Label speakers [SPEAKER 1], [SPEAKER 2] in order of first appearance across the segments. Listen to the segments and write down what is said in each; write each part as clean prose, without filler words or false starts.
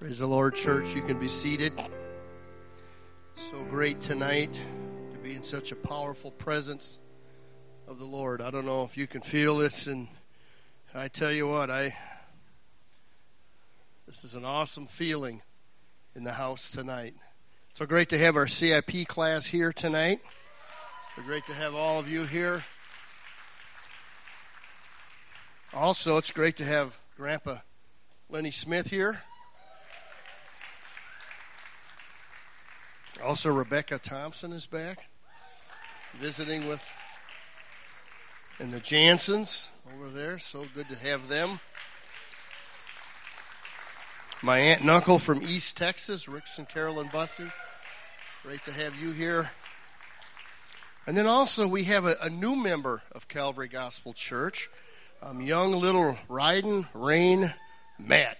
[SPEAKER 1] Praise the Lord, church. You can be seated. So great tonight to be in such a powerful presence of the Lord. I don't know if you can feel this, and I tell you what, this is an awesome feeling in the house tonight. So great to have our CIP class here tonight. So great to have all of you here. Also, it's great to have Grandpa Lenny Smith here. Also, Rebecca Thompson is back, visiting with, and the Jansons over there. So good to have them. My aunt and uncle from East Texas, Ricks and Carolyn Bussey. Great to have you here. And then also we have a new member of Calvary Gospel Church, young little Ryden Rain Matt.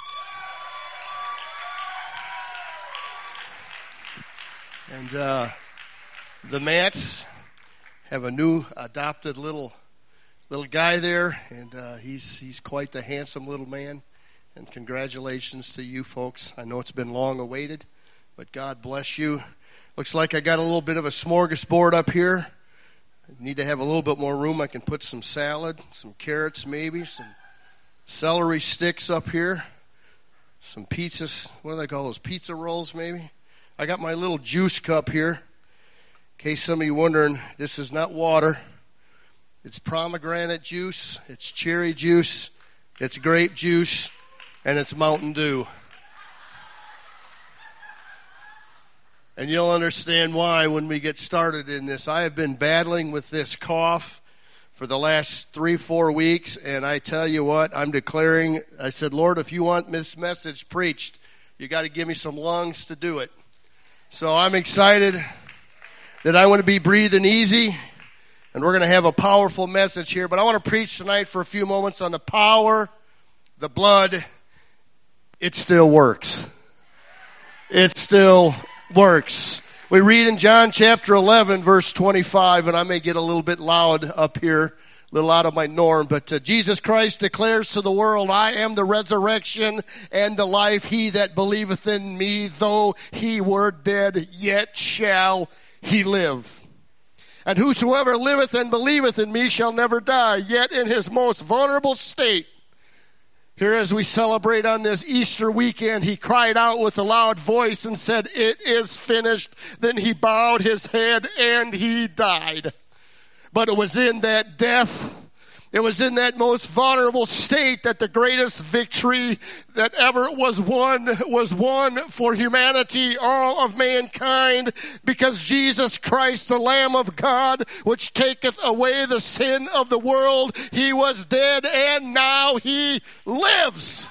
[SPEAKER 1] And the Matts have a new adopted little guy there, and he's quite the handsome little man. And congratulations to you folks. I know it's been long awaited, but God bless you. Looks like I got a little bit of a smorgasbord up here. I need to have a little bit more room. I can put some salad, some carrots maybe, some celery sticks up here, some pizzas. What do they call those? Pizza rolls maybe? I got my little juice cup here. In case some of you wondering, this is not water. It's pomegranate juice, it's cherry juice, it's grape juice, and it's Mountain Dew. And you'll understand why when we get started in this. I have been battling with this cough for the last 3-4 weeks, and I tell you what, I'm declaring, I said, Lord, if you want this message preached, you got to give me some lungs to do it. So I'm excited that I want to be breathing easy, and we're going to have a powerful message here. But I want to preach tonight for a few moments on the power, the blood. It still works. It still works. We read in John chapter 11, verse 25, and I may get a little bit loud up here, a little out of my norm, but Jesus Christ declares to the world, I am the resurrection and the life. He that believeth in me, though he were dead, yet shall he live. And whosoever liveth and believeth in me shall never die. Yet in his most vulnerable state, here as we celebrate on this Easter weekend, he cried out with a loud voice and said, it is finished. Then he bowed his head and he died. But it was in that death, it was in that most vulnerable state that the greatest victory that ever was won for humanity, all of mankind, because Jesus Christ, the Lamb of God, which taketh away the sin of the world, he was dead and now he lives.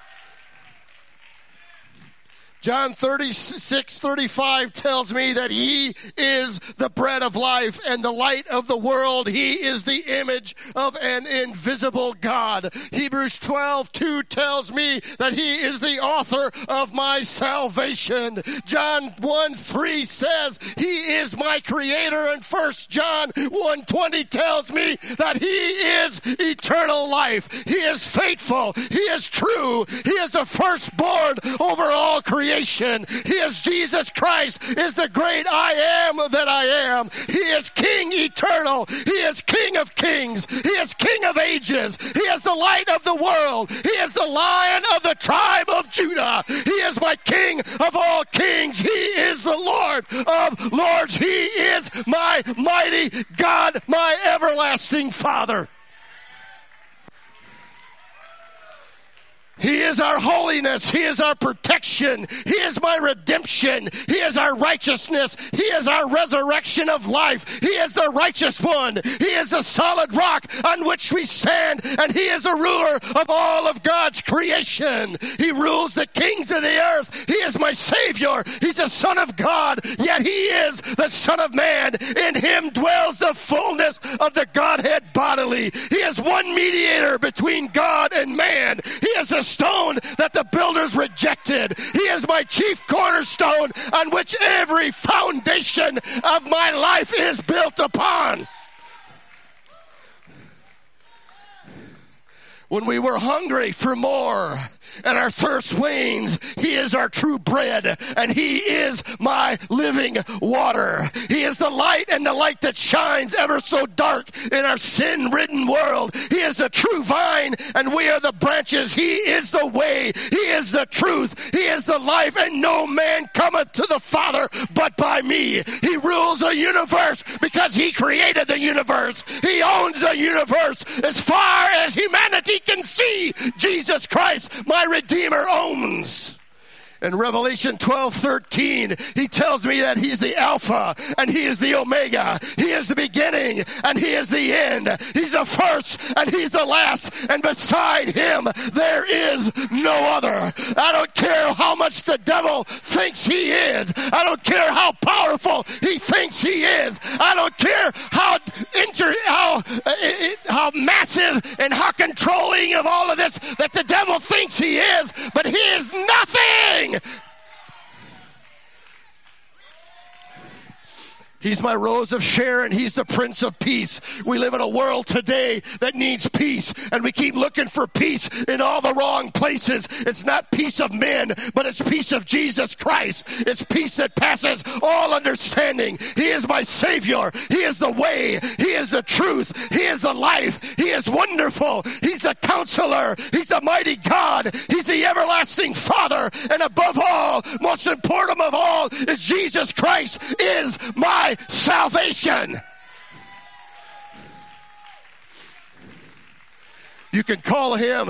[SPEAKER 1] John 36:35 tells me that he is the bread of life and the light of the world. He is the image of an invisible God. Hebrews 12:2 tells me that he is the author of my salvation. John 1:3 says he is my creator, and 1 John 1:20 tells me that he is eternal life. He is faithful. He is true. He is the firstborn over all creation. He is Jesus Christ, is the great I am that I am. He is King eternal. He is King of kings. He is King of ages. He is the light of the world. He is the Lion of the tribe of Judah. He is my King of all kings. He is the Lord of lords. He is my mighty God, my everlasting Father. He is our holiness. He is our protection. He is my redemption. He is our righteousness. He is our resurrection of life. He is the righteous one. He is the solid rock on which we stand, and he is the ruler of all of God's creation. He rules the kings of the earth. He is my Savior. He's the Son of God, yet he is the Son of Man. In him dwells the fullness of the Godhead bodily. He is one mediator between God and man. He is the stone that the builders rejected. He is my chief cornerstone on which every foundation of my life is built upon. When we were hungry for more, and our thirst wanes. He is our true bread, and He is my living water. He is the light and the light that shines ever so dark in our sin-ridden world. He is the true vine, and we are the branches. He is the way. He is the truth. He is the life, and no man cometh to the Father but by me. He rules the universe because He created the universe. He owns the universe as far as humanity can see. Jesus Christ, my Redeemer, owns. In Revelation 12:13, He tells me that He's the Alpha and He is the Omega. He is the beginning and He is the end. He's the first and He's the last. And beside Him, there is no other. I don't care how much the devil thinks he is. I don't care how powerful he thinks he is. I don't care how massive and how controlling of all of this that the devil thinks he is. But he is nothing. He's my Rose of Sharon. He's the Prince of Peace. We live in a world today that needs peace, and we keep looking for peace in all the wrong places. It's not peace of men, but it's peace of Jesus Christ. It's peace that passes all understanding. He is my Savior. He is the way. He is the truth. He is the life. He is wonderful. He's the Counselor. He's the mighty God. He's the everlasting Father. And above all, most important of all, is Jesus Christ is my salvation. You can call Him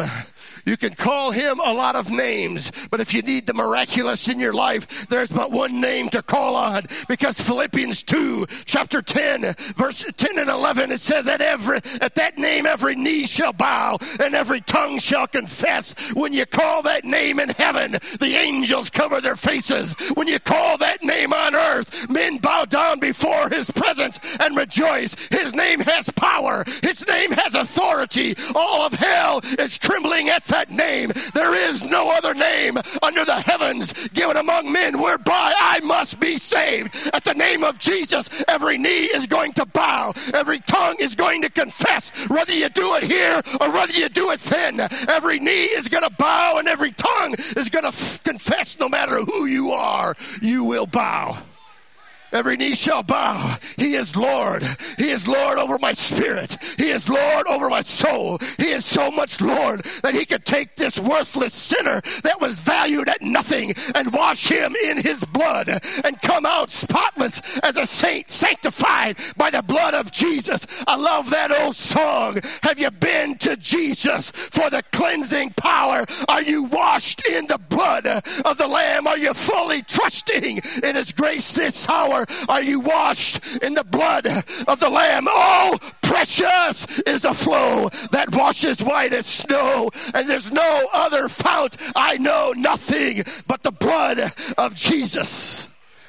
[SPEAKER 1] a lot of names, but if you need the miraculous in your life, there's but one name to call on, because Philippians 2, chapter 10, verse 10 and 11, it says at that name every knee shall bow and every tongue shall confess. When you call that name in heaven, the angels cover their faces. When you call that name on earth, men bow down before His presence and rejoice. His name has power. His name has authority. All of hell is trembling at that name. There is no other name under the heavens given among men whereby I must be saved. At the name of Jesus, every knee is going to bow. Every tongue is going to confess. Whether you do it here or whether you do it then, every knee is going to bow and every tongue is going to confess. No matter who you are, you will bow. Every knee shall bow. He is Lord. He is Lord over my spirit. He is Lord over my soul. He is so much Lord that He could take this worthless sinner that was valued at nothing and wash him in His blood and come out spotless as a saint, sanctified by the blood of Jesus. I love that old song. Have you been to Jesus for the cleansing power? Are you washed in the blood of the Lamb? Are you fully trusting in His grace this hour? Are you washed in the blood of the Lamb? Oh, precious is the flow that washes white as snow, and there's no other fount. I know nothing but the blood of Jesus.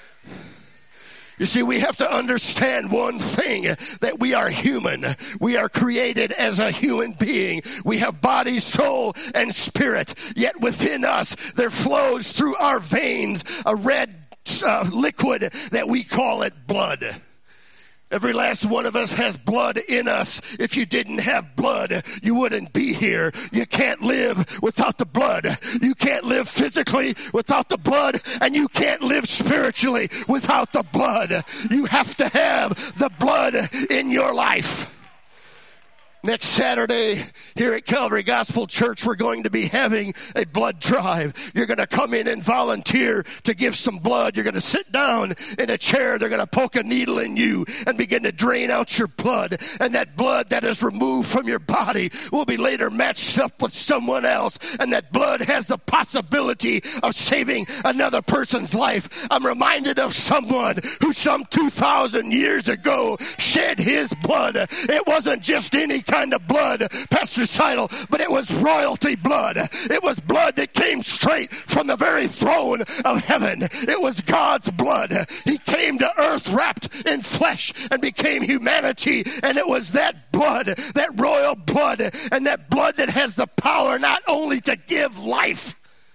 [SPEAKER 1] You see, we have to understand one thing, that we are human. We are created as a human being. We have body, soul, and spirit. Yet within us, there flows through our veins a red liquid that we call it blood. Every last one of us has blood in us. If you didn't have blood, you wouldn't be here. You can't live without the blood. You can't live physically without the blood, and you can't live spiritually without the blood. You have to have the blood in your life. Next Saturday, here at Calvary Gospel Church, we're going to be having a blood drive. You're going to come in and volunteer to give some blood. You're going to sit down in a chair. They're going to poke a needle in you and begin to drain out your blood. And that blood that is removed from your body will be later matched up with someone else. And that blood has the possibility of saving another person's life. I'm reminded of someone who some 2,000 years ago shed his blood. It wasn't just any kind of blood, Pastor Seidel, but it was royalty blood. It was blood that came straight from the very throne of heaven. It was God's blood. He came to earth wrapped in flesh and became humanity, and it was that blood, that royal blood, and that blood that has the power not only to give life,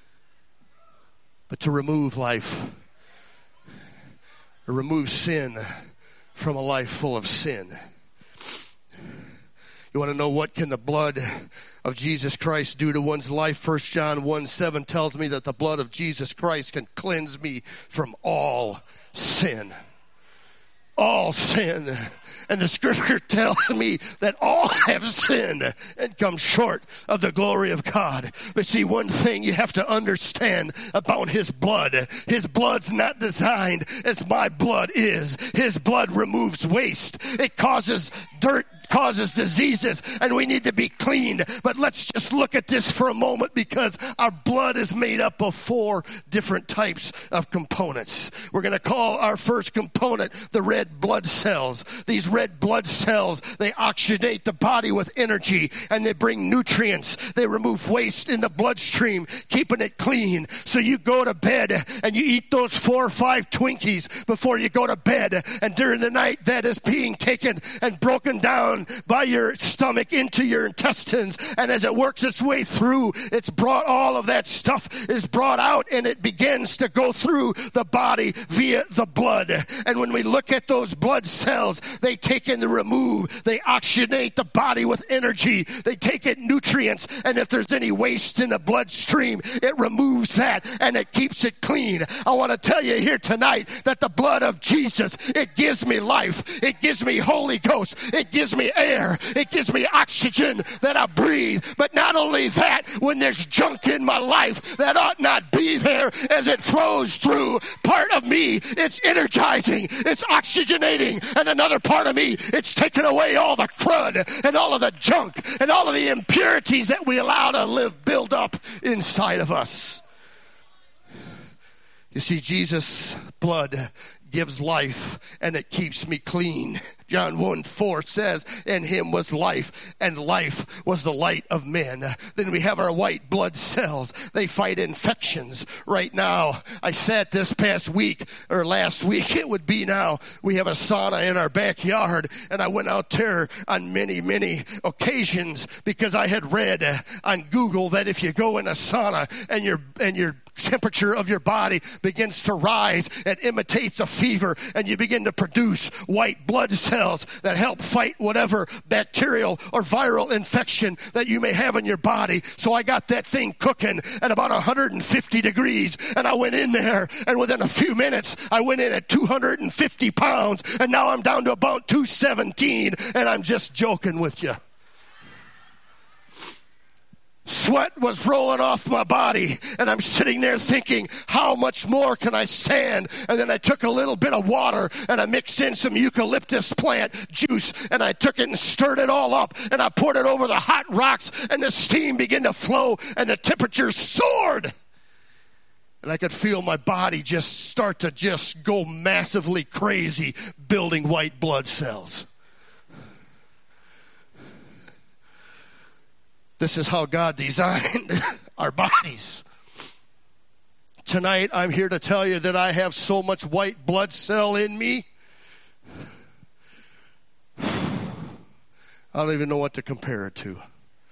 [SPEAKER 1] but to remove life, or remove sin from a life full of sin. You want to know what can the blood of Jesus Christ do to one's life? 1 John 1:7 tells me that the blood of Jesus Christ can cleanse me from all sin. All sin. And the scripture tells me that all have sinned and come short of the glory of God. But see, one thing you have to understand about His blood's not designed as my blood is. His blood removes waste. It causes dirt, causes diseases, and we need to be cleaned. But let's just look at this for a moment, because our blood is made up of 4 different types of components. We're going to call our first component the red blood cells. These red blood cells, they oxygenate the body with energy, and they bring nutrients. They remove waste in the bloodstream, keeping it clean. So you go to bed and you eat those 4 or 5 Twinkies before you go to bed, and during the night that is being taken and broken down by your stomach into your intestines, and as it works its way through, it's brought, all of that stuff is brought out, and it begins to go through the body via the blood. And when we look at those blood cells, they take and remove, they oxygenate the body with energy, they take in nutrients, and if there's any waste in the bloodstream, it removes that and it keeps it clean. I want to tell you here tonight that the blood of Jesus, it gives me life, it gives me Holy Ghost, it gives me air, it gives me oxygen that I breathe. But not only that, when there's junk in my life that ought not be there, as it flows through part of me, it's energizing, it's oxygenating, and another part of me, it's taking away all the crud and all of the junk and all of the impurities that we allow to build up inside of us. You see, Jesus' blood gives life, and it keeps me clean. John 1:4 says, in Him was life, and life was the light of men. Then we have our white blood cells. They fight infections. Right now, I sat this past week, or last week it would be now, we have a sauna in our backyard, and I went out there on many, many occasions because I had read on Google that if you go in a sauna and your temperature of your body begins to rise, it imitates a fever, and you begin to produce white blood cells that help fight whatever bacterial or viral infection that you may have in your body. So I got that thing cooking at about 150 degrees, and I went in there, and within a few minutes I went in at 250 pounds, and now I'm down to about 217, and I'm just joking with you. Sweat was rolling off my body, and I'm sitting there thinking, how much more can I stand? And then I took a little bit of water, and I mixed in some eucalyptus plant juice, and I took it and stirred it all up, and I poured it over the hot rocks, and the steam began to flow, and the temperature soared. And I could feel my body just start to just go massively crazy, building white blood cells. This is how God designed our bodies. Tonight, I'm here to tell you that I have so much white blood cell in me. I don't even know what to compare it to.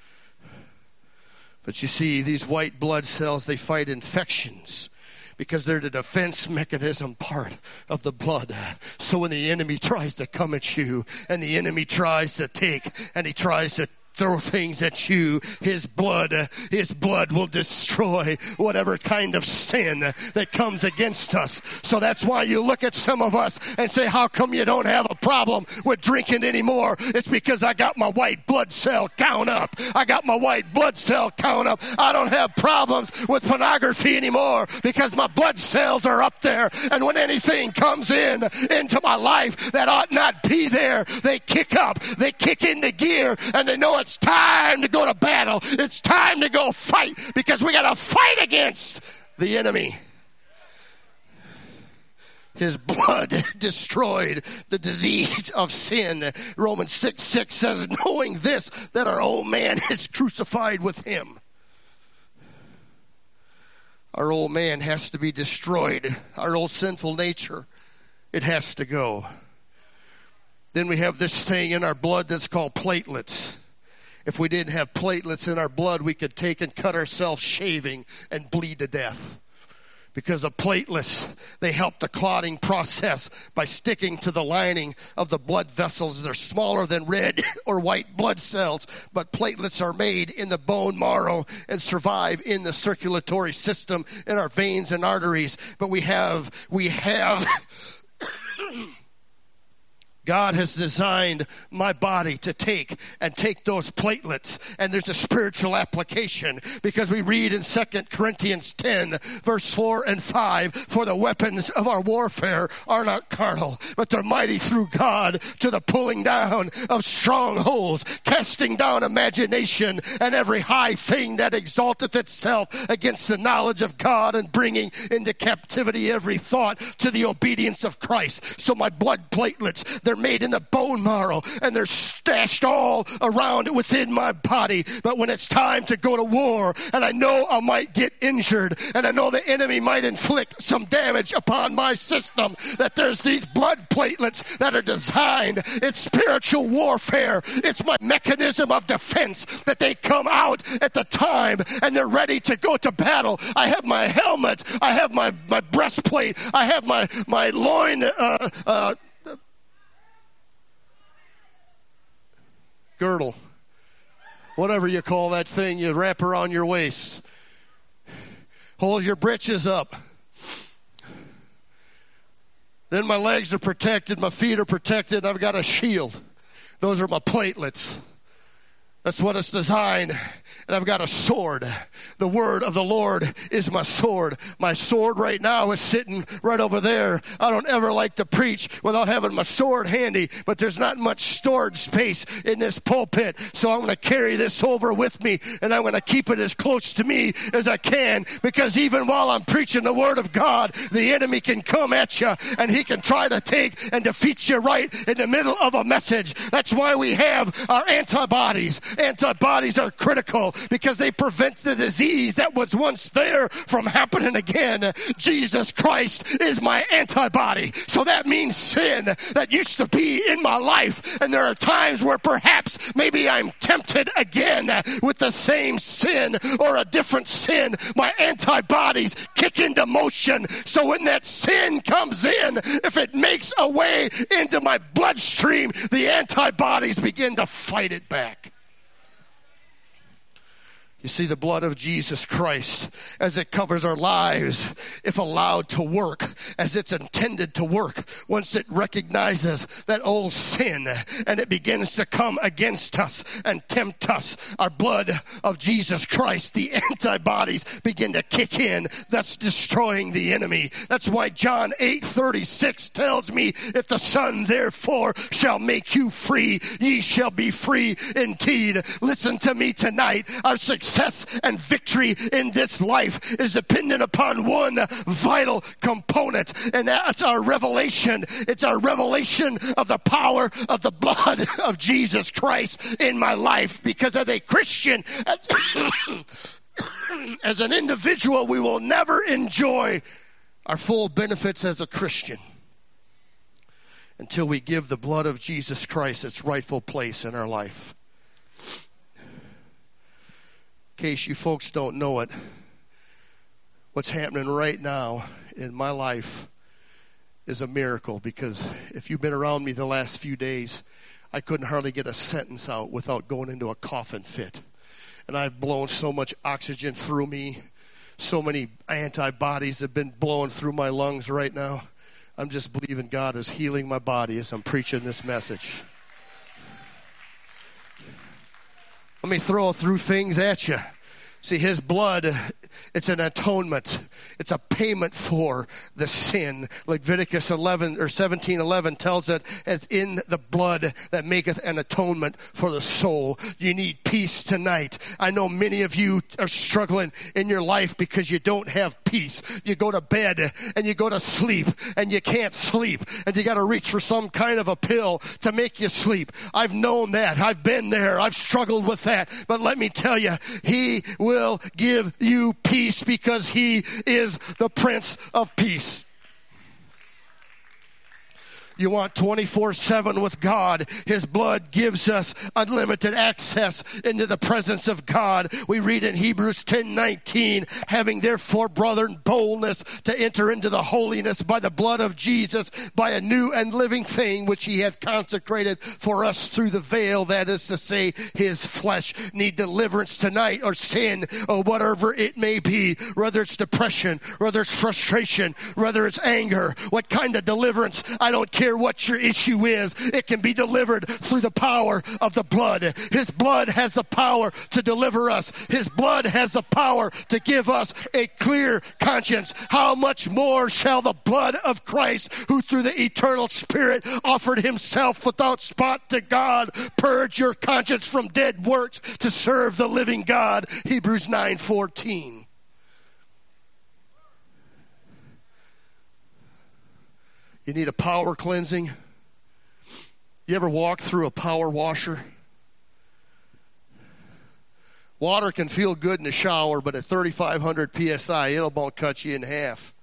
[SPEAKER 1] But you see, these white blood cells, they fight infections because they're the defense mechanism part of the blood. So when the enemy tries to come at you, and the enemy tries to take, and he tries to throw things at you, his blood will destroy whatever kind of sin that comes against us. So that's why you look at some of us and say, how come you don't have a problem with drinking anymore? It's because I got my white blood cell count up. I got my white blood cell count up. I don't have problems with pornography anymore because my blood cells are up there. And when anything comes into my life that ought not be there, they kick up, they kick into gear, and they know it's time to go to battle. It's time to go fight, because we got to fight against the enemy. His blood destroyed the disease of sin. Romans 6:6 says, knowing this, that our old man is crucified with him. Our old man has to be destroyed. Our old sinful nature, it has to go. Then we have this thing in our blood that's called platelets. If we didn't have platelets in our blood, we could take and cut ourselves shaving and bleed to death. Because the platelets, they help the clotting process by sticking to the lining of the blood vessels. They're smaller than red or white blood cells, but platelets are made in the bone marrow and survive in the circulatory system in our veins and arteries. But we have God has designed my body to take those platelets, and there's a spiritual application because we read in 2 Corinthians 10 verse 4 and 5, for the weapons of our warfare are not carnal, but they're mighty through God to the pulling down of strongholds, casting down imagination and every high thing that exalteth itself against the knowledge of God, and bringing into captivity every thought to the obedience of Christ. So my blood platelets, they're made in the bone marrow, and they're stashed all around within my body. But when it's time to go to war, and I know I might get injured, and I know the enemy might inflict some damage upon my system, that there's these blood platelets that are designed. It's spiritual warfare. It's my mechanism of defense, that they come out at the time and they're ready to go to battle. I have my helmet. I have my breastplate. I have my loin girdle, whatever you call that thing you wrap around your waist. Hold your britches up. Then my legs are protected, my feet are protected, I've got a shield. Those are my platelets. That's what it's designed. And I've got a sword. The word of the Lord is my sword. My sword right now is sitting right over there. I don't ever like to preach without having my sword handy, but there's not much storage space in this pulpit. So I'm going to carry this over with me, and I'm going to keep it as close to me as I can, because even while I'm preaching the word of God, the enemy can come at you, and he can try to take and defeat you right in the middle of a message. That's why we have our antibodies. Antibodies are critical because they prevent the disease that was once there from happening again. Jesus Christ is my antibody. So that means sin that used to be in my life. And there are times where perhaps maybe I'm tempted again with the same sin or a different sin. My antibodies kick into motion. So when that sin comes in, if it makes a way into my bloodstream, the antibodies begin to fight it back. You see, the blood of Jesus Christ, as it covers our lives, if allowed to work as it's intended to work, once it recognizes that old sin and it begins to come against us and tempt us, our blood of Jesus Christ, the antibodies begin to kick in. That's destroying the enemy. That's why John 8:36 tells me, if the Son therefore shall make you free, ye shall be free indeed. Listen to me tonight. Our success and victory in this life is dependent upon one vital component, and that's our revelation. It's our revelation of the power of the blood of Jesus Christ in my life. Because as a Christian, as an individual, we will never enjoy our full benefits as a Christian until we give the blood of Jesus Christ its rightful place in our life. In case you folks don't know it, what's happening right now in my life is a miracle, because if you've been around me the last few days, I couldn't hardly get a sentence out without going into a coughing fit. And I've blown so much oxygen through me. So many antibodies have been blowing through my lungs right now. I'm just believing God is healing my body as I'm preaching this message. Let me throw through things at you. See, his blood, it's an atonement. It's a payment for the sin. Leviticus 17:11 tells it, it's in the blood that maketh an atonement for the soul. You need peace tonight. I know many of you are struggling in your life because you don't have peace. You go to bed and you go to sleep and you can't sleep, and you got to reach for some kind of a pill to make you sleep. I've known that. I've been there. I've struggled with that. But let me tell you, he will give you peace, because he is the Prince of Peace. You want 24/7 with God. His blood gives us unlimited access into the presence of God. We read in Hebrews 10:19, having therefore, brethren, boldness to enter into the holiness by the blood of Jesus, by a new and living thing which he hath consecrated for us through the veil, that is to say, his flesh. Need deliverance tonight, or sin, or whatever it may be, whether it's depression, whether it's frustration, whether it's anger, what kind of deliverance, I don't care what your issue is, it can be delivered through the power of the blood. His blood has the power to deliver us. His blood has the power to give us a clear conscience. How much more shall the blood of Christ, who through the eternal Spirit offered himself without spot to God, purge your conscience from dead works to serve the living God. Hebrews 9:14. You need a power cleansing? You ever walk through a power washer? Water can feel good in the shower, but at 3,500 PSI, it'll about cut you in half.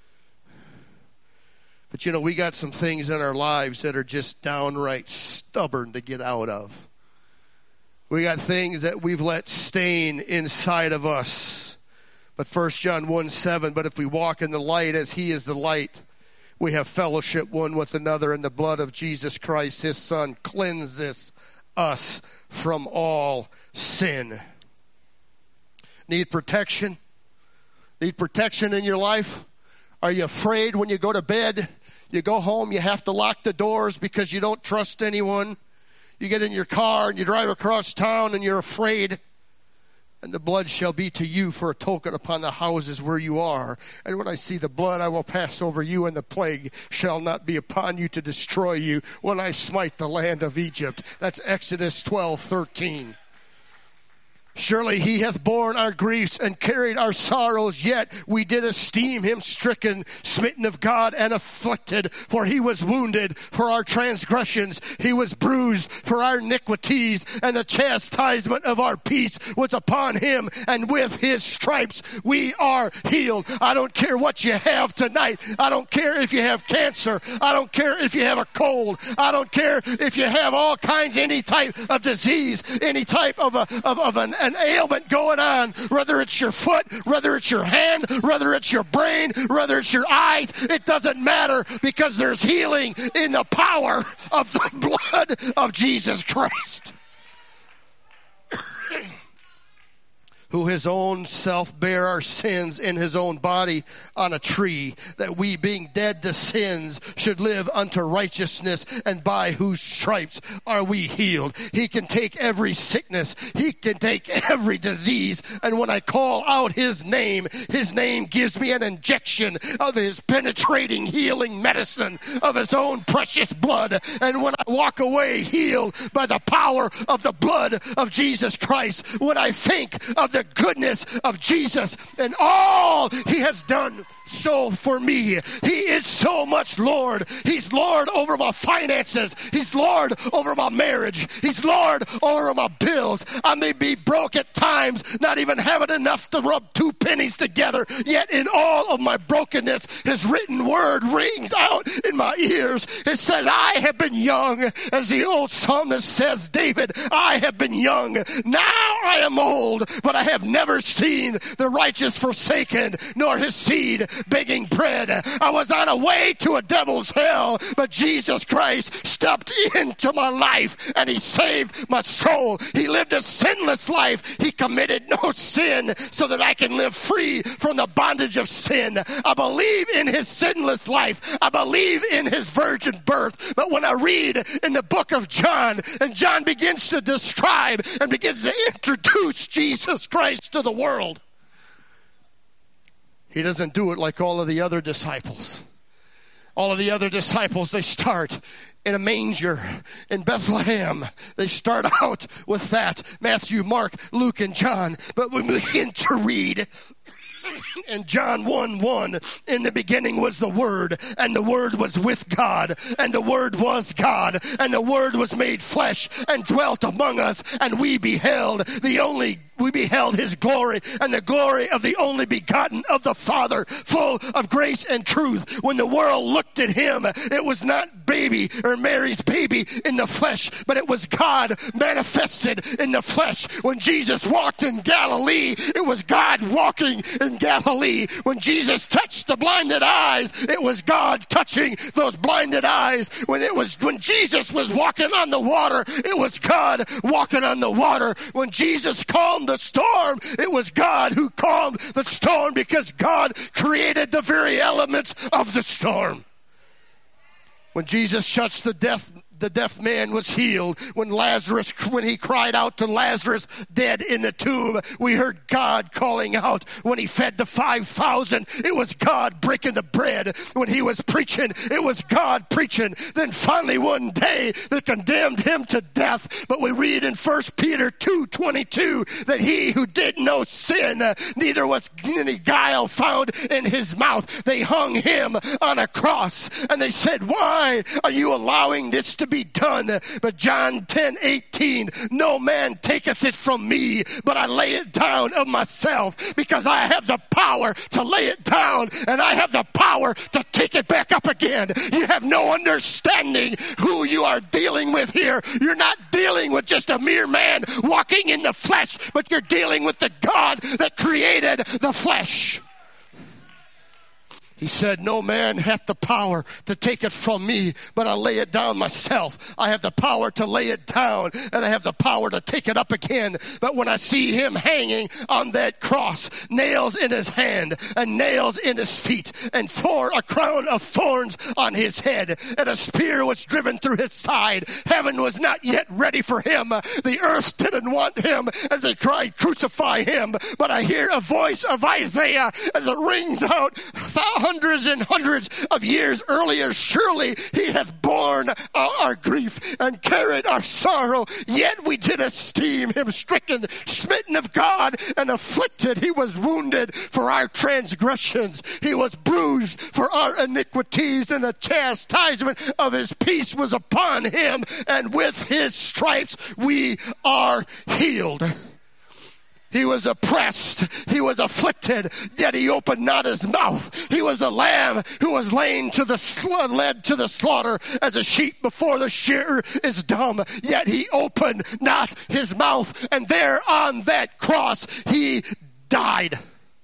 [SPEAKER 1] But we got some things in our lives that are just downright stubborn to get out of. We got things that we've let stain inside of us. But 1 John 1:7, but if we walk in the light as he is the light, we have fellowship one with another, and the blood of Jesus Christ, his Son, cleanses us from all sin. Need protection? Need protection in your life? Are you afraid when you go to bed? You go home, you have to lock the doors because you don't trust anyone. You get in your car and you drive across town and you're afraid. And the blood shall be to you for a token upon the houses where you are. And when I see the blood, I will pass over you, and the plague shall not be upon you to destroy you when I smite the land of Egypt. That's Exodus 12:13. Surely he hath borne our griefs and carried our sorrows, yet we did esteem him stricken, smitten of God, and afflicted. For he was wounded for our transgressions, he was bruised for our iniquities, and the chastisement of our peace was upon him, and with his stripes we are healed. I don't care what you have tonight. I don't care if you have cancer. I don't care if you have a cold. I don't care if you have all kinds, any type of disease, any type of an ailment going on, whether it's your foot, whether it's your hand, whether it's your brain, whether it's your eyes, it doesn't matter, because there's healing in the power of the blood of Jesus Christ, who his own self bare our sins in his own body on a tree, that we, being dead to sins, should live unto righteousness, and by whose stripes are we healed. He can take every sickness. He can take every disease. And when I call out his name gives me an injection of his penetrating healing medicine of his own precious blood. And when I walk away healed by the power of the blood of Jesus Christ, when I think of the goodness of Jesus and all he has done so for me. He is so much Lord. He's Lord over my finances. He's Lord over my marriage. He's Lord over my bills. I may be broke at times, not even having enough to rub two pennies together, yet in all of my brokenness, his written word rings out in my ears. It says, I have been young, as the old psalmist says, David, I have been young. Now I am old, but I have never seen the righteous forsaken, nor his seed begging bread. I was on a way to a devil's hell, but Jesus Christ stepped into my life and he saved my soul. He lived a sinless life. He committed no sin so that I can live free from the bondage of sin. I believe in his sinless life. I believe in his virgin birth. But when I read in the book of John, and John begins to describe and begins to introduce Jesus Christ to the world, he doesn't do it like all of the other disciples. All of the other disciples, they start in a manger in Bethlehem. They start out with that. Matthew, Mark, Luke, and John. But when we begin to read in John 1:1, in the beginning was the Word, and the Word was with God, and the Word was God, and the Word was made flesh and dwelt among us, and we beheld the only we beheld his glory, and the glory of the only begotten of the Father, full of grace and truth. When the world looked at him, it was not baby or Mary's baby in the flesh, but it was God manifested in the flesh. When Jesus walked in Galilee, it was God walking in Galilee. When Jesus touched the blinded eyes, it was God touching those blinded eyes. When Jesus was walking on the water, it was God walking on the water. When Jesus calmed the storm, it was God who calmed the storm, because God created the very elements of the storm. When Jesus touched the deaf man was healed. When he cried out to Lazarus dead in the tomb, we heard God calling out. When he fed the 5,000, it was God breaking the bread. When he was preaching, it was God preaching. Then finally one day they condemned him to death. But we read in 1 Peter 2:22 that he who did no sin, neither was any guile found in his mouth. They hung him on a cross, and they said, "Why are you allowing this to be done?" But John 10:18, "No man taketh it from me, but I lay it down of myself, because I have the power to lay it down, and I have the power to take it back up again." You have no understanding who you are dealing with here. You're not dealing with just a mere man walking in the flesh, but you're dealing with the God that created the flesh. He said, "No man hath the power to take it from me, but I lay it down myself." I have the power to lay it down, and I have the power to take it up again. But when I see him hanging on that cross, nails in his hand and nails in his feet, and a crown of thorns on his head, and a spear was driven through his side, heaven was not yet ready for him. The earth didn't want him as they cried, "Crucify him." But I hear a voice of Isaiah as it rings out hundreds and hundreds of years earlier, "Surely he hath borne our grief and carried our sorrow, yet we did esteem him stricken, smitten of God, and afflicted. He was wounded for our transgressions. He was bruised for our iniquities, and the chastisement of his peace was upon him, and with his stripes we are healed." He was oppressed, he was afflicted, yet he opened not his mouth. He was a lamb who was led to the slaughter, as a sheep before the shearer is dumb, yet he opened not his mouth. And there on that cross he died.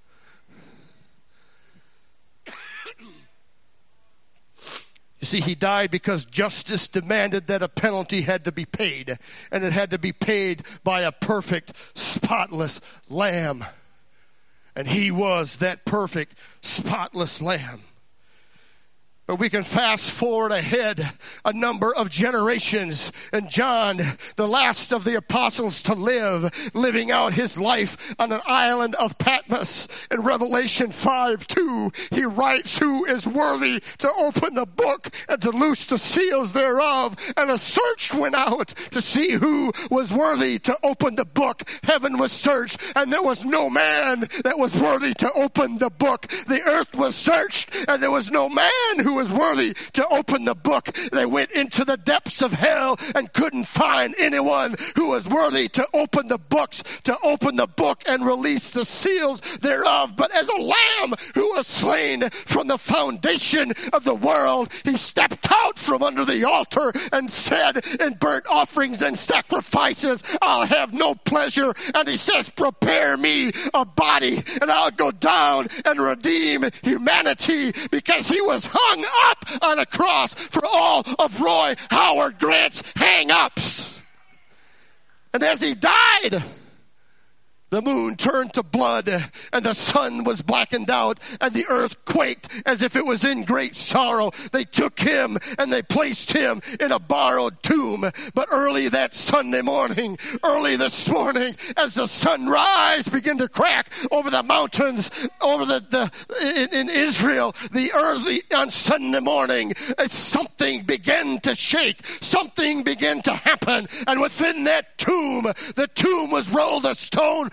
[SPEAKER 1] You see, he died because justice demanded that a penalty had to be paid, and it had to be paid by a perfect, spotless lamb. And he was that perfect, spotless lamb. But we can fast forward ahead a number of generations, and John, the last of the apostles to live, living out his life on an island of Patmos. In Revelation 5:2, he writes, "Who is worthy to open the book and to loose the seals thereof?" And a search went out to see who was worthy to open the book. Heaven was searched, and there was no man that was worthy to open the book. The earth was searched, and there was no man who was worthy to open the book. They went into the depths of hell and couldn't find anyone who was worthy to open the books, to open the book and release the seals thereof. But as a lamb who was slain from the foundation of the world, he stepped out from under the altar and said, "In burnt offerings and sacrifices, I'll have no pleasure." And he says, "Prepare me a body, and I'll go down and redeem humanity," because he was hung up on a cross for all of Roy Howard Grant's hang-ups. And as he died, the moon turned to blood, and the sun was blackened out, and the earth quaked as if it was in great sorrow. They took him, and they placed him in a borrowed tomb. But early that Sunday morning, early this morning, as the sunrise began to crack over the mountains, over in Israel, the early on Sunday morning, something began to shake. Something began to happen. And within that tomb, the tomb was rolled a stone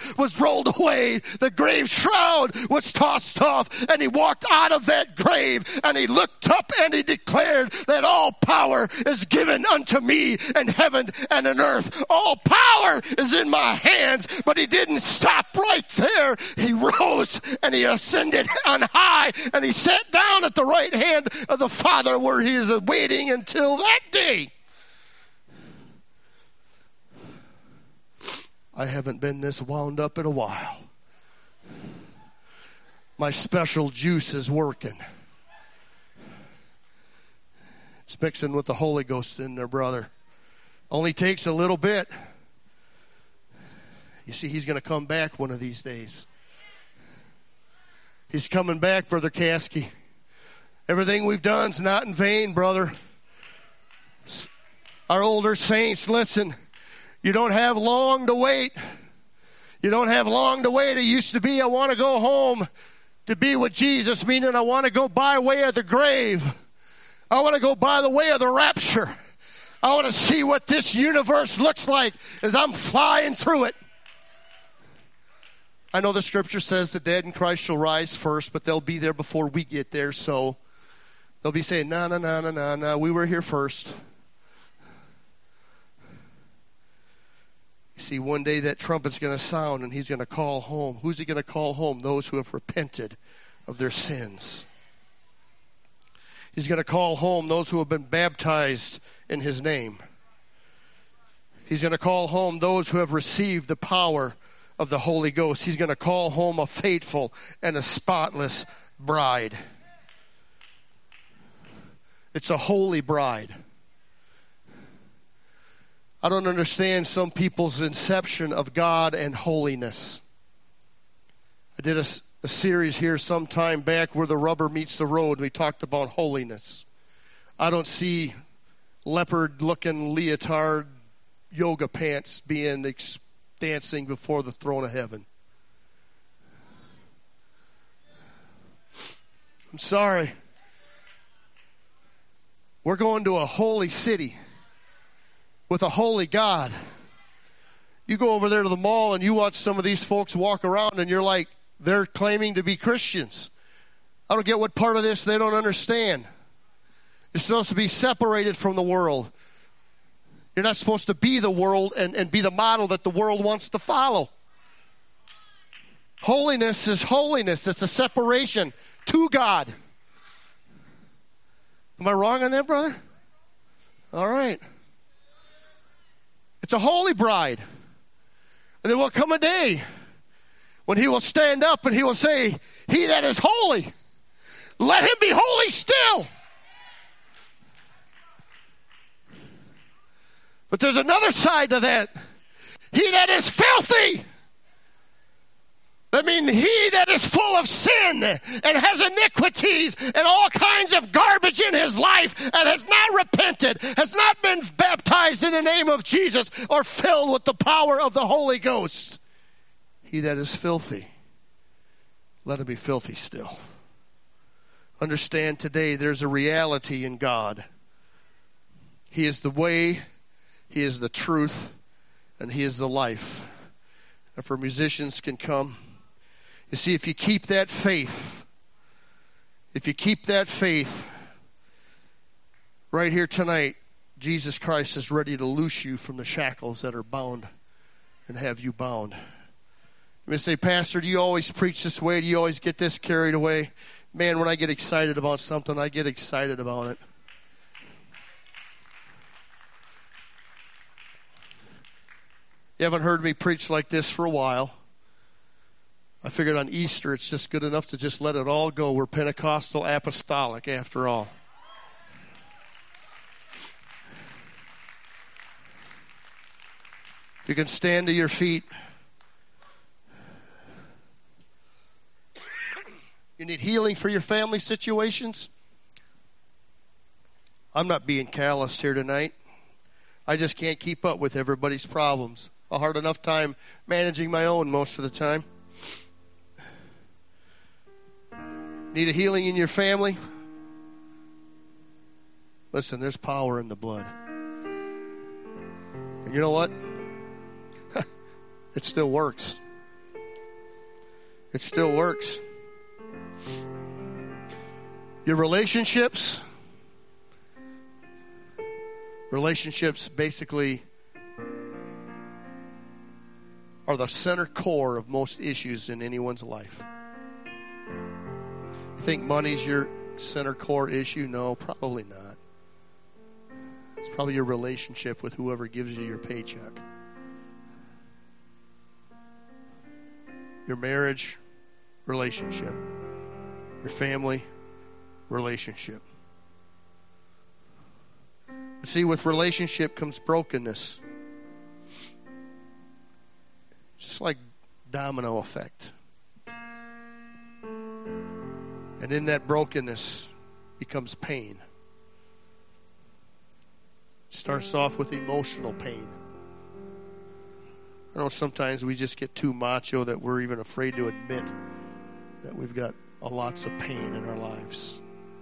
[SPEAKER 1] was rolled away. The grave shroud was tossed off, and he walked out of that grave, and he looked up and he declared that all power is given unto me in heaven and in earth. All power is in my hands. But he didn't stop right there. He rose and he ascended on high, and he sat down at the right hand of the Father, where he is waiting until that day. I haven't been this wound up in a while. My special juice is working. It's mixing with the Holy Ghost in there, brother. Only takes a little bit. You see, he's going to come back one of these days. He's coming back, Brother Caskey. Everything we've done is not in vain, brother. Our older saints, listen. You don't have long to wait. You don't have long to wait. It used to be, I want to go home to be with Jesus, meaning I want to go by way of the grave. I want to go by the way of the rapture. I want to see what this universe looks like as I'm flying through it. I know the scripture says the dead in Christ shall rise first, but they'll be there before we get there, so they'll be saying, no, we were here first. You see, one day that trumpet's going to sound and he's going to call home. Who's he going to call home? Those who have repented of their sins. He's going to call home those who have been baptized in his name. He's going to call home those who have received the power of the Holy Ghost. He's going to call home a faithful and a spotless bride. It's a holy bride. I don't understand some people's inception of God and holiness. I did a series here some time back where the rubber meets the road. We talked about holiness. I don't see leopard-looking leotard yoga pants being dancing before the throne of heaven. I'm sorry. We're going to a holy city with a holy God. You go over there to the mall and you watch some of these folks walk around and you're like, they're claiming to be Christians. I don't get what part of this they don't understand. You're supposed to be separated from the world. You're not supposed to be the world and be the model that the world wants to follow. Holiness is holiness. It's a separation to God. Am I wrong on that, brother? All right. It's a holy bride. And there will come a day when he will stand up and he will say, he that is holy, let him be holy still. But there's another side to that. He that is filthy. I mean, he that is full of sin and has iniquities and all kinds of garbage in his life and has not repented, has not been baptized in the name of Jesus or filled with the power of the Holy Ghost. He that is filthy, let him be filthy still. Understand today there's a reality in God. He is the way, he is the truth, and he is the life. If our musicians can come. You see, if you keep that faith, right here tonight, Jesus Christ is ready to loose you from the shackles that are bound and have you bound. You may say, Pastor, do you always preach this way? Do you always get this carried away? Man, when I get excited about something, I get excited about it. You haven't heard me preach like this for a while. I figured on Easter it's just good enough to just let it all go. We're Pentecostal apostolic after all. You can stand to your feet. You need healing for your family situations? I'm not being calloused here tonight. I just can't keep up with everybody's problems. A hard enough time managing my own most of the time. Need a healing in your family? Listen, there's power in the blood. And you know what? It still works. It still works. Your relationships basically are the center core of most issues in anyone's life. You think money's your center core issue? No, probably not. It's probably your relationship with whoever gives you your paycheck. Your marriage, relationship. Your family, relationship. But see, with relationship comes brokenness. Just like domino effect. And in that brokenness becomes pain. It starts off with emotional pain. I know sometimes we just get too macho that we're even afraid to admit that we've got lots of pain in our lives.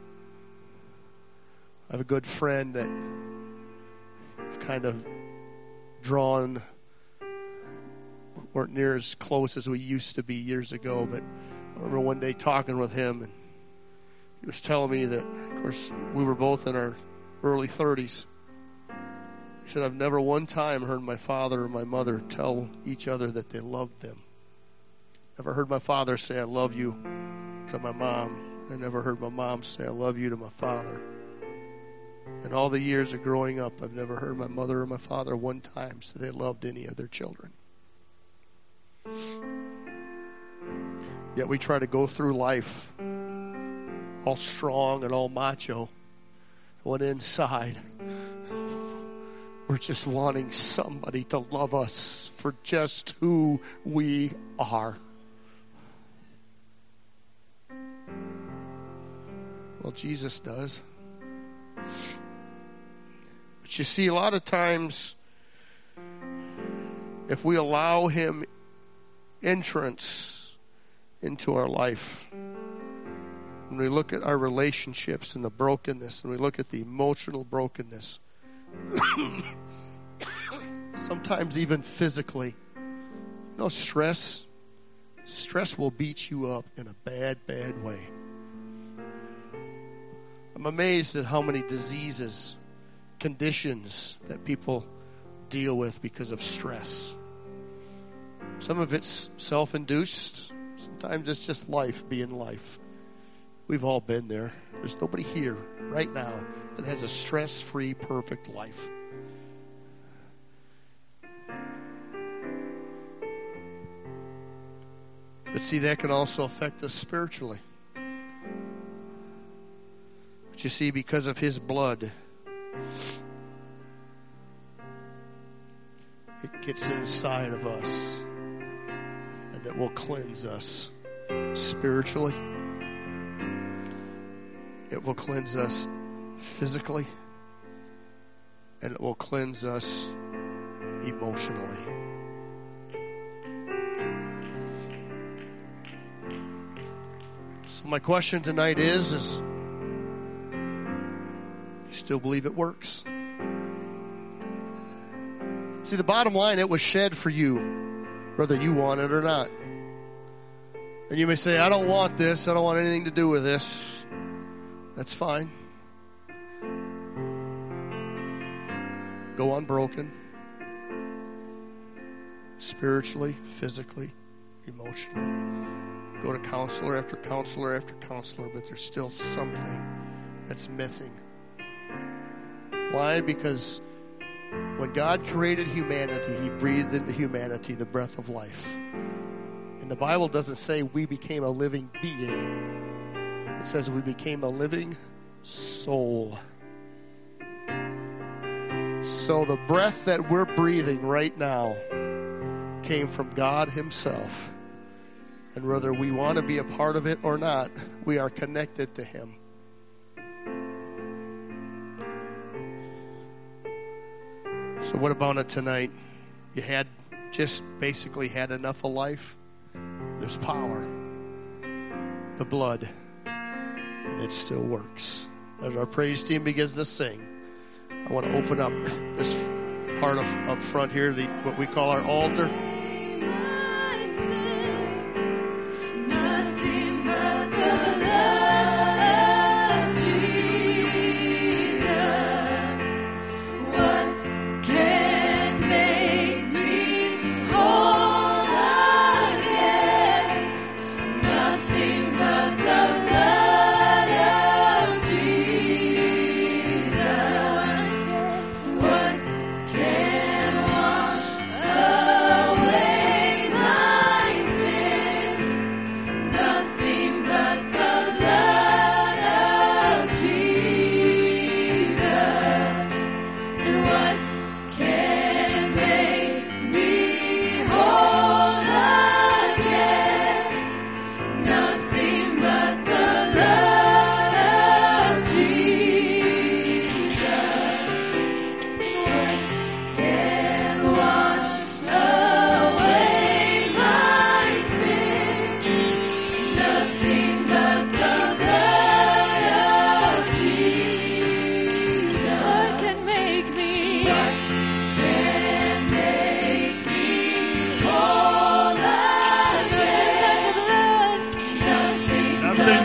[SPEAKER 1] I have a good friend that I've kind of drawn, weren't near as close as we used to be years ago, but I remember one day talking with him, and he was telling me that, of course, we were both in our early 30s. He said, I've never one time heard my father or my mother tell each other that they loved them. Never heard my father say, I love you to my mom. I never heard my mom say, I love you to my father. In all the years of growing up, I've never heard my mother or my father one time say they loved any of their children. Yet we try to go through life all strong and all macho, when inside we're just wanting somebody to love us for just who we are. Well, Jesus does. But you see, a lot of times, if we allow Him entrance into our life, when we look at our relationships and the brokenness, and we look at the emotional brokenness, sometimes even physically, stress will beat you up in a bad way. I'm amazed at how many diseases, conditions that people deal with because of stress. Some of it's self-induced. Sometimes it's just life being life. We've all been there. There's nobody here right now that has a stress-free, perfect life. But see, that can also affect us spiritually. But you see, because of His blood, it gets inside of us, and it will cleanse us spiritually. It will cleanse us physically, and it will cleanse us emotionally. So my question tonight is you still believe it works? See, the bottom line, it was shed for you, whether you want it or not. And you may say, I don't want this. I don't want anything to do with this. That's fine. Go on broken. Spiritually, physically, emotionally. Go to counselor after counselor after counselor, but there's still something that's missing. Why? Because when God created humanity, He breathed into humanity the breath of life. And the Bible doesn't say we became a living being. It says we became a living soul. So the breath that we're breathing right now came from God Himself. And whether we want to be a part of it or not, we are connected to Him. So what about it tonight? You had just basically had enough of life? There's power. The blood. And it still works. As our praise team begins to sing, I want to open up this part of up front here, what we call our altar.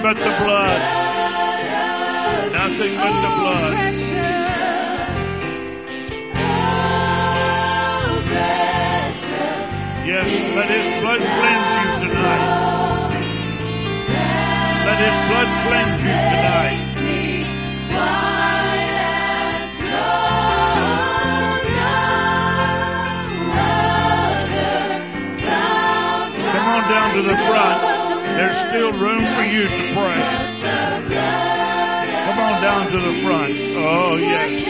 [SPEAKER 2] but the blood. Nothing but the blood. Yes, let His blood cleanse you tonight. Let His blood cleanse you tonight. Come on down to the front. There's still room for you to pray. Come on down to the front. Oh, yes.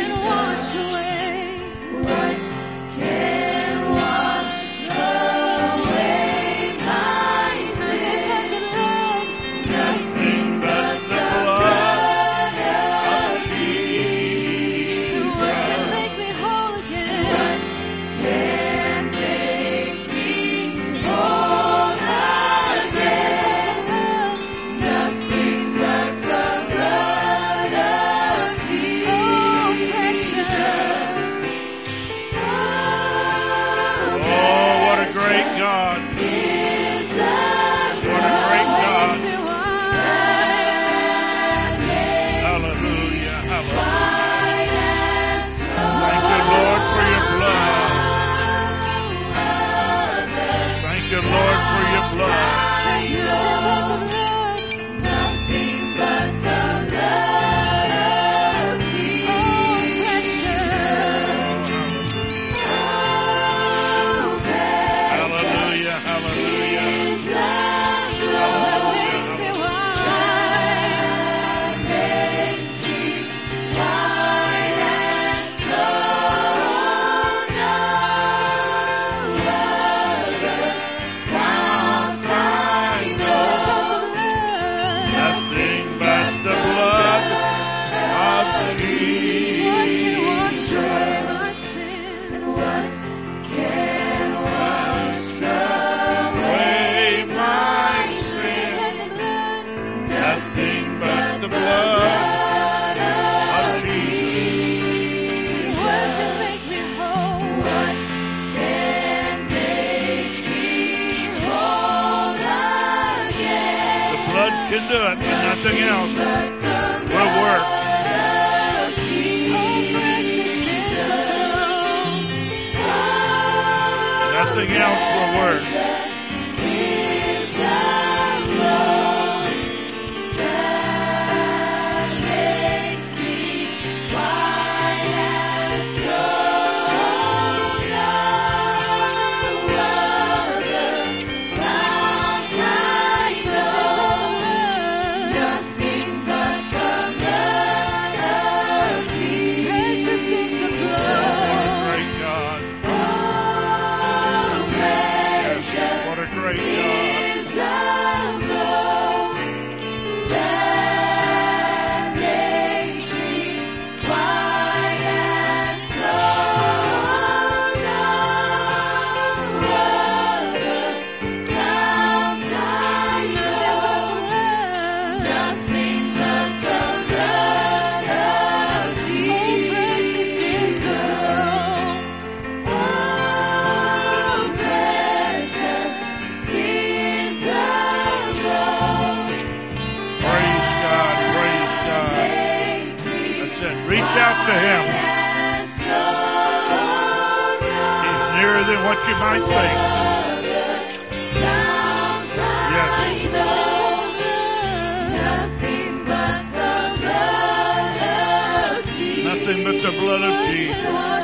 [SPEAKER 2] Can do it, but nothing else will work. Nothing else will work. To Him. He's nearer than what you might think. Yes. Nothing but the blood of Jesus.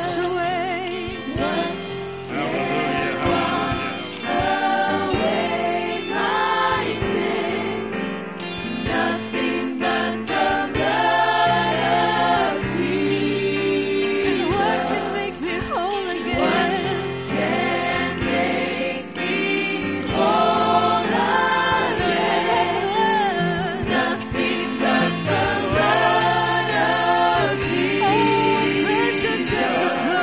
[SPEAKER 3] Precious is the blood.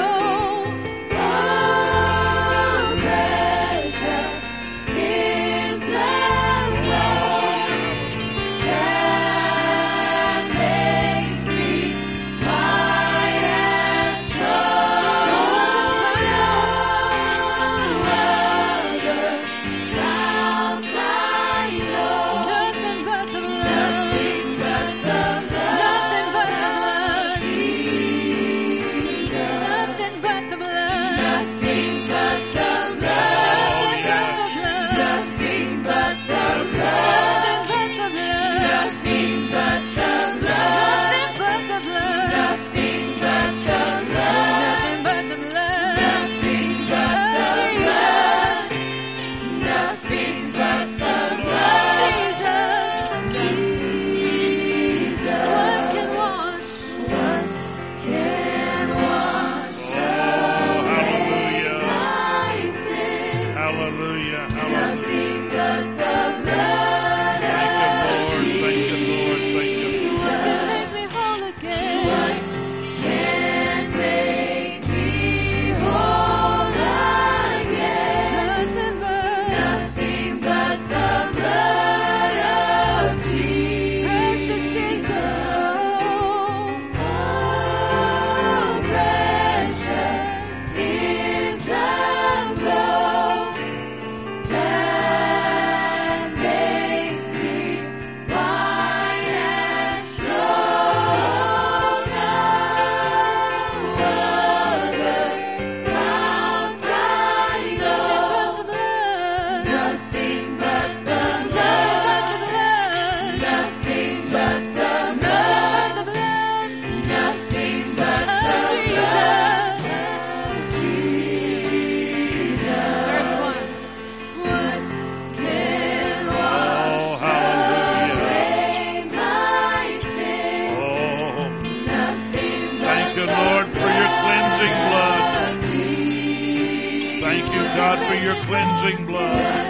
[SPEAKER 2] you, Lord, for your cleansing blood. Thank you, God, for your cleansing blood.